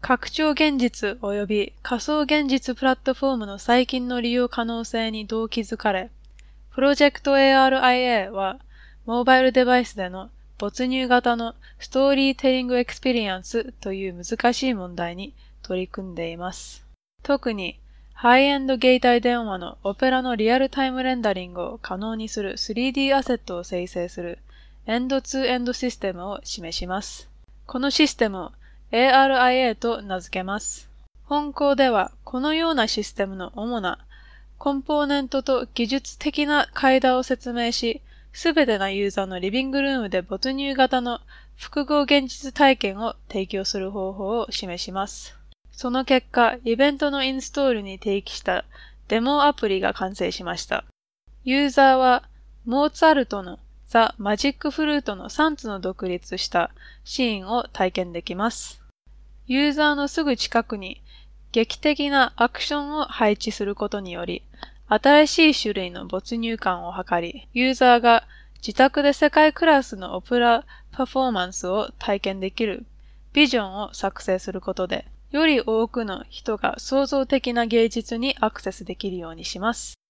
拡張現実及び仮想現実プラットフォームの最近の利用可能性にどう気づかれ、プロジェクト ARIA は、モバイルデバイスでの没入型のストーリーテリングエクスペリエンスという難しい問題に取り組んでいます。特に、ハイエンド携帯電話のオペラのリアルタイムレンダリングを可能にする 3D アセットを生成するエンドツーエンドシステムを示します。このシステムを ARIA と名付けます。本項では、このようなシステムの主なコンポーネントと技術的な階段を説明し、すべてのユーザーのリビングルームで没入型の複合現実体験を提供する方法を示します。その結果、イベントのインストールに提起したデモアプリが完成しました。ユーザーは、モーツァルトのザ・マジック・フルートの3つの独立したシーンを体験できます。ユーザーのすぐ近くに劇的なアクションを配置することにより、新しい種類の没入感を図り、ユーザーが自宅で世界クラスのオペラパフォーマンスを体験できるビジョンを作成することで、より多くの人が創造的な芸術にアクセスできるようにします。